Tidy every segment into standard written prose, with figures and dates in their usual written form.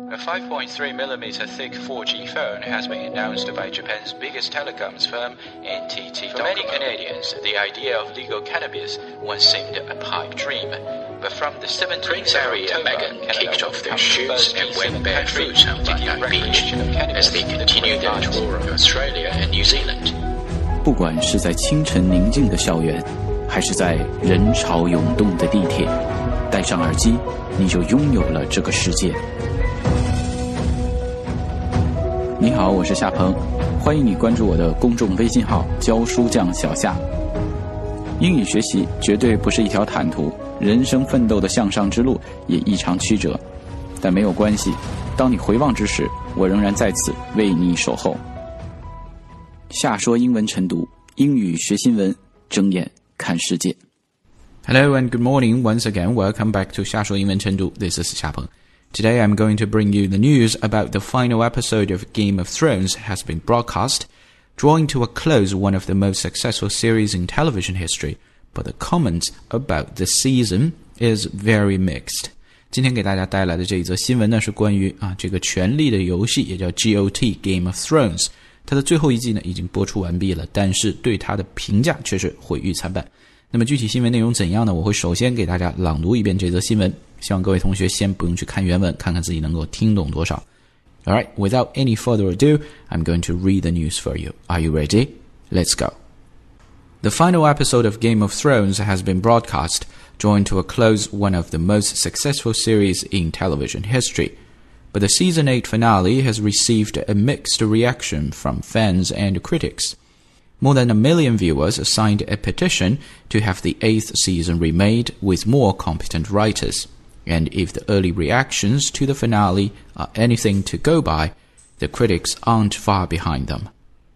A 5.3mm thick 4G phone has been announced by Japan's biggest telecoms firm, NTT. For many Canadians, the idea of legal cannabis once seemed a pipe dream. But from the 17th Prince Harry and Meghan kicked off their shoes and went barefoot on Whiteout Beach as they continue their tour of Australia and New Zealand. 不管是在清晨宁静的校园，还是在人潮涌动的地铁，戴上耳机，你就拥有了这个世界。你好，我是夏鹏，欢迎你关注我的公众微信号教书匠小夏。英语学习绝对不是一条坦途，人生奋斗的向上之路也异常曲折，但没有关系，当你回望之时，我仍然在此为你守候。夏说英文晨读，英语学新闻，睁眼看世界。Hello and good morning once again. Welcome back to 夏说英文晨读. This is 夏鹏。Today I'm going to bring you the news about the final episode of Game of Thrones has been broadcast, drawing to a close one of the most successful series in television history, but the comments about the season is very mixed. 今天给大家带来的这一则新闻呢，是关于这个权力的游戏，也叫 GOT Game of Thrones， 它的最后一季呢已经播出完毕了，但是对它的评价却是毁誉参半。那么具体新闻内容怎样呢？我会首先给大家朗读一遍这则新闻，希望各位同学先不用去看原文，看看自己能够听懂多少。Alright, without any further ado, I'm going to read the news for you. Are you ready? Let's go. The final episode of Game of Thrones has been broadcast, drawing to a close one of the most successful series in television history. But the Season 8 finale has received a mixed reaction from fans and critics.More than 1 million viewers signed a petition to have the 8th season remade with more competent writers. And if the early reactions to the finale are anything to go by, the critics aren't far behind them.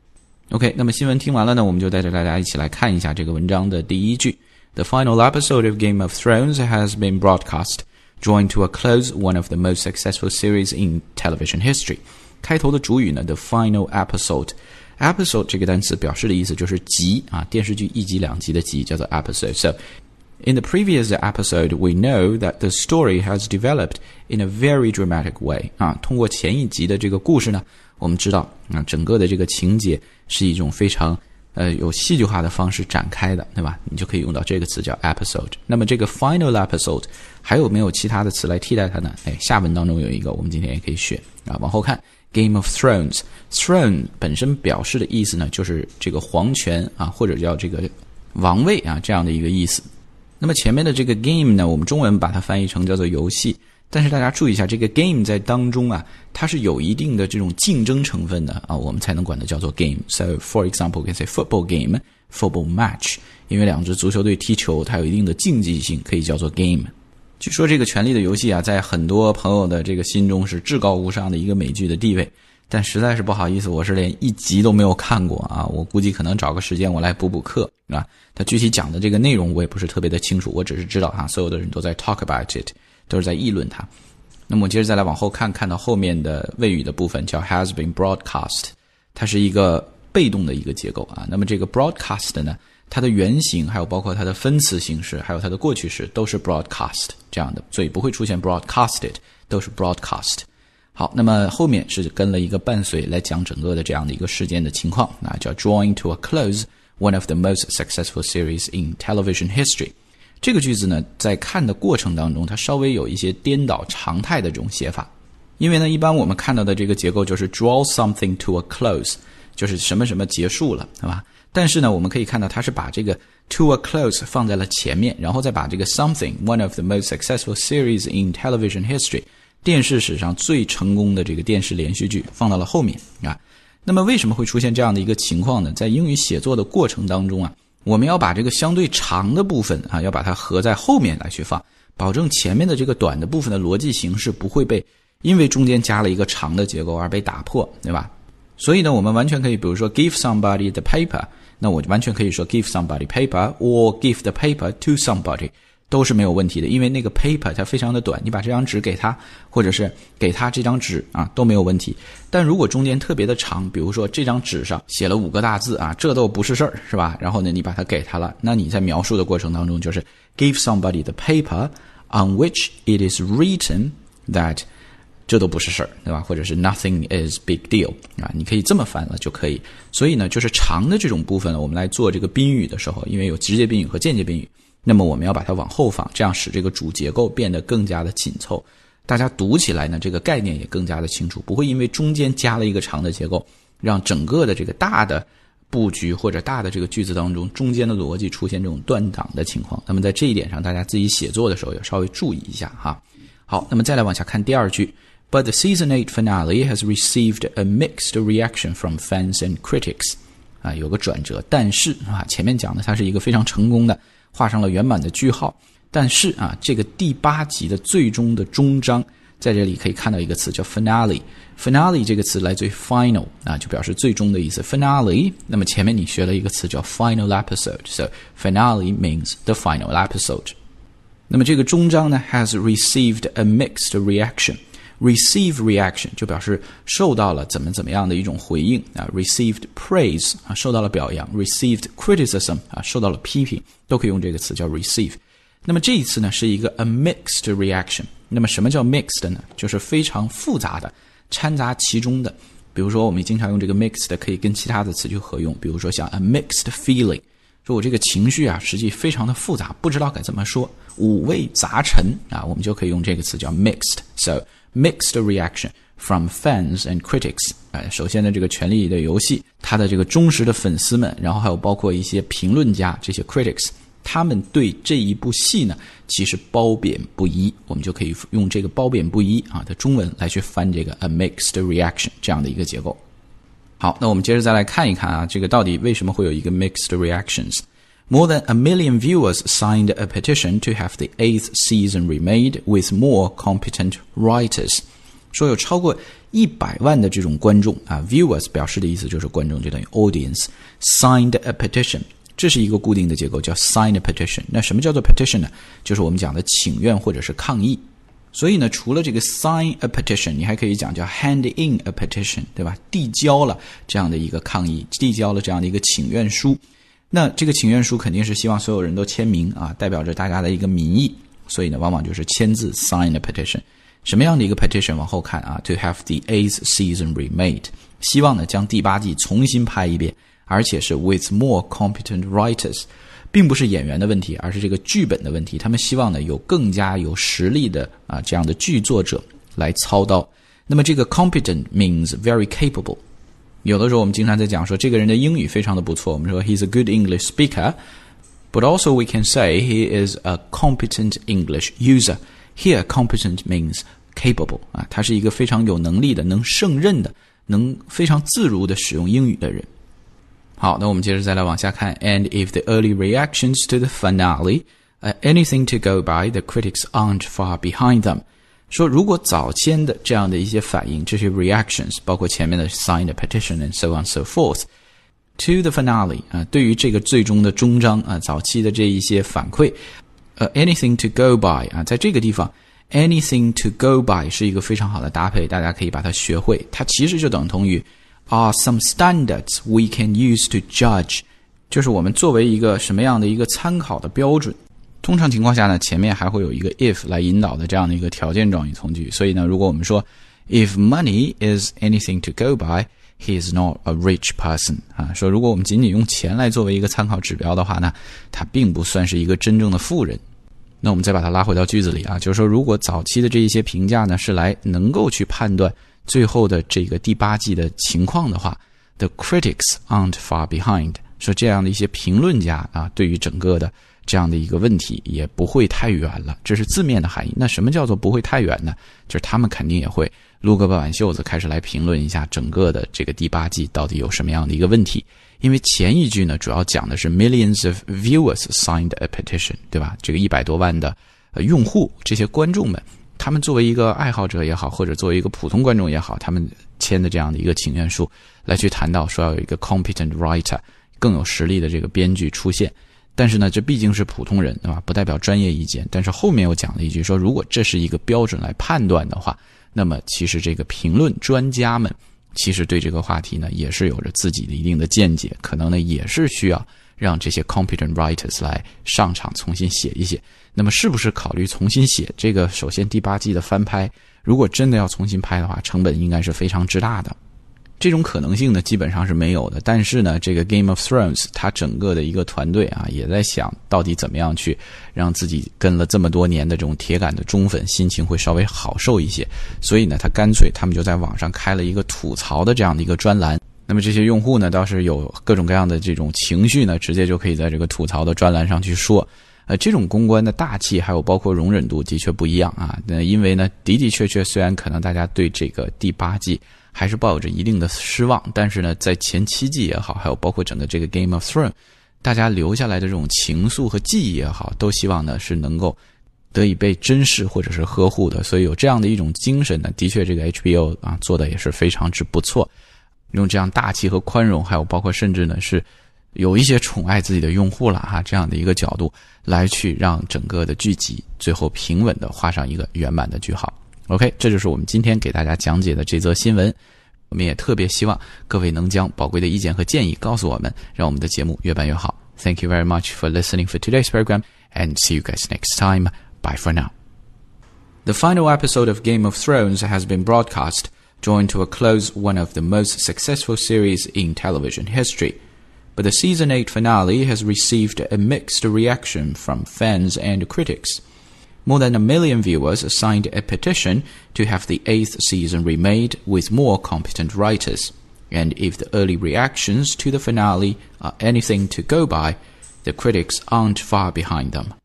OK, 那么新闻听完了呢，我们就带着大家一起来看一下这个文章的第一句。The final episode of Game of Thrones has been broadcast, drawing to a close one of the most successful series in television history. 开头的主语呢 ，the final episode。Episode 这个单词表示的意思就是集电视剧一集两集的集叫做 episode. So, in the previous episode, we know that the story has developed in a very dramatic way. 通过前一集的这个故事呢，我们知道整个的这个情节是一种非常有戏剧化的方式展开的，对吧？你就可以用到这个词叫 episode. 那么这个 final episode 还有没有其他的词来替代它呢？下文当中有一个，我们今天也可以学往后看。Game of Thrones, Throne 本身表示的意思呢，就是这个皇权或者叫这个王位这样的一个意思。那么前面的这个 game 呢，我们中文把它翻译成叫做游戏，但是大家注意一下，这个 game 在当中它是有一定的这种竞争成分的我们才能管它叫做 game. So, for example, we can say football game, football match. 因为两支足球队踢球，它有一定的竞技性，可以叫做 game。据说这个权力的游戏在很多朋友的这个心中是至高无上的一个美剧的地位，但实在是不好意思，我是连一集都没有看过我估计可能找个时间我来补课它具体讲的这个内容我也不是特别的清楚，我只是知道所有的人都在 talk about it， 都是在议论它。那么我接着再来往后看到后面的谓语的部分叫 has been broadcast， 它是一个被动的一个结构那么这个 broadcast 呢，它的原型还有包括它的分词形式还有它的过去式都是 broadcast 这样的，所以不会出现 broadcasted， 都是 broadcast。 好，那么后面是跟了一个伴随来讲整个的这样的一个事件的情况叫 drawing to a close one of the most successful series in television history。 这个句子呢，在看的过程当中它稍微有一些颠倒常态的这种写法，因为呢一般我们看到的这个结构就是 draw something to a close， 就是什么什么结束了，对吧？但是呢我们可以看到它是把这个 to a close 放在了前面，然后再把这个 something one of the most successful series in television history 电视史上最成功的这个电视连续剧放到了后面那么为什么会出现这样的一个情况呢？在英语写作的过程当中我们要把这个相对长的部分要把它合在后面来去放，保证前面的这个短的部分的逻辑形式不会被因为中间加了一个长的结构而被打破，对吧？所以呢我们完全可以比如说 give somebody the paper， 那我完全可以说 give somebody paper or give the paper to somebody， 都是没有问题的，因为那个 paper 它非常的短，你把这张纸给他或者是给他这张纸都没有问题。但如果中间特别的长，比如说这张纸上写了5个大字这都不是事儿，是吧？然后呢你把它给他了，那你在描述的过程当中就是 give somebody the paper on which it is written that 这都不是事儿，对吧？或者是 nothing is big deal 啊，你可以这么翻了就可以。所以呢，就是长的这种部分呢，我们来做这个宾语的时候，因为有直接宾语和间接宾语，那么我们要把它往后放，这样使这个主结构变得更加的紧凑。大家读起来呢，这个概念也更加的清楚，不会因为中间加了一个长的结构，让整个的这个大的布局或者大的这个句子当中，中间的逻辑出现这种断档的情况。那么在这一点上，大家自己写作的时候也稍微注意一下哈。好，那么再来往下看第二句。But the season 8 finale has received a mixed reaction from fans and critics. 啊，有个转折，但是啊，前面讲的它是一个非常成功的，画上了圆满的句号。但是啊，这个第8集的最终的终章，在这里可以看到一个词叫 finale。finale 这个词来自于 final 啊，就表示最终的意思。finale， 那么前面你学了一个词叫 final episode，so finale means the final episode。那么这个终章呢 has received a mixed reaction。receive reaction 就表示受到了怎么样的一种回应啊 ，received praise 啊，受到了表扬 ，received criticism 啊，受到了批评，都可以用这个词叫 receive。那么这一次呢是一个 a mixed reaction。那么什么叫 mixed 呢？就是非常复杂的，掺杂其中的。比如说我们经常用这个 mixed 可以跟其他的词去合用，比如说像 a mixed feeling， 说我这个情绪啊实际非常的复杂，不知道该怎么说，五味杂陈啊，我们就可以用这个词叫 mixed。So mixed reaction from fans and critics。首先呢，这个《权力的游戏》它的这个忠实的粉丝们，然后还有包括一些评论家，这些 critics， 他们对这一部戏呢，其实褒贬不一。我们就可以用这个褒贬不一啊的中文来去翻这个 a mixed reaction 这样的一个结构。好，那我们接着再来看一看啊，这个到底为什么会有一个 mixed reactions。More than 1 million viewers signed a petition to have the 8th season remade with more competent writers. 说有超过100万的这种观众啊 ，viewers 表示的意思就是观众，就等于 audience。signed a petition， 这是一个固定的结构，叫 sign a petition。那什么叫做 petition 呢？就是我们讲的请愿或者是抗议。所以呢，除了这个 sign a petition， 你还可以讲叫 hand in a petition， 对吧？递交了这样的一个抗议，递交了这样的一个请愿书。那这个请愿书肯定是希望所有人都签名啊，代表着大家的一个民意，所以呢，往往就是签字 sign a petition。什么样的一个 petition？ 往后看啊 ，to have the 8th season remade， 希望呢将第8季重新拍一遍，而且是 with more competent writers， 并不是演员的问题，而是这个剧本的问题。他们希望呢有更加有实力的啊这样的剧作者来操刀。那么这个 competent means very capable。有的时候我们经常在讲说这个人的英语非常的不错，我们说 he's a good English speaker, but also we can say he is a competent English user. Here competent means capable 啊，他是一个非常有能力的，能胜任的，能非常自如的使用英语的人。好，那我们接着再来往下看 And if the early reactions to the finale are anything to go by, the critics aren't far behind them.说如果早先的这样的一些反应，这些 reactions 包括前面的 signed a petition and so on so forth to the finale 啊，对于这个最终的终章啊，早期的这一些反馈anything to go by 啊，在这个地方 anything to go by 是一个非常好的搭配，大家可以把它学会，它其实就等同于 are some standards we can use to judge， 就是我们作为一个什么样的一个参考的标准。通常情况下呢，前面还会有一个 if 来引导的这样的一个条件状语从句，所以呢，如果我们说 if money is anything to go by, he is not a rich person 啊，说如果我们仅仅用钱来作为一个参考指标的话呢，他并不算是一个真正的富人。那我们再把它拉回到句子里啊，就是说如果早期的这一些评价呢是来能够去判断最后的这个第8季的情况的话， the critics aren't far behind， 说这样的一些评论家啊，对于整个的这样的一个问题也不会太远了，这是字面的含义。那什么叫做不会太远呢？就是他们肯定也会撸个半袖子开始来评论一下整个的这个第8季到底有什么样的一个问题。因为前一句呢主要讲的是 millions of viewers signed a petition， 对吧？这个100多万的用户，这些观众们，他们作为一个爱好者也好，或者作为一个普通观众也好，他们签的这样的一个请愿书来去谈到说要有一个 competent writer， 更有实力的这个编剧出现。但是呢，这毕竟是普通人，对吧？不代表专业意见。但是后面又讲了一句说，如果这是一个标准来判断的话，那么其实这个评论专家们其实对这个话题呢也是有着自己的一定的见解，可能呢也是需要让这些 competent writers 来上场重新写一写。那么是不是考虑重新写这个？首先第8季的翻拍如果真的要重新拍的话，成本应该是非常之大的。这种可能性呢基本上是没有的，但是呢这个 Game of Thrones 它整个的一个团队啊也在想到底怎么样去让自己跟了这么多年的这种铁杆的忠粉心情会稍微好受一些，所以呢他们就在网上开了一个吐槽的这样的一个专栏。那么这些用户呢倒是有各种各样的这种情绪呢，直接就可以在这个吐槽的专栏上去说。这种公关的大气还有包括容忍度的确不一样啊。因为呢的确虽然可能大家对这个第8季还是抱有着一定的失望，但是呢在前7季也好，还有包括整个这个 Game of Thrones 大家留下来的这种情愫和记忆也好，都希望呢是能够得以被珍视或者是呵护的。所以有这样的一种精神呢，的确这个 HBO 啊做的也是非常之不错，用这样大气和宽容，还有包括甚至呢是有一些宠爱自己的用户了哈，这样的一个角度来去让整个的剧集最后平稳的画上一个圆满的句号。OK， 这就是我们今天给大家讲解的这则新闻。我们也特别希望各位能将宝贵的意见和建议告诉我们，让我们的节目越办越好。Thank you very much for listening for today's program, and see you guys next time. Bye for now. The final episode of Game of Thrones has been broadcast, drawing to a close one of the most successful series in television history. But the Season 8 finale has received a mixed reaction from fans and critics.More than 1 million viewers signed a petition to have the 8th season remade with more competent writers. And if the early reactions to the finale are anything to go by, the critics aren't far behind them.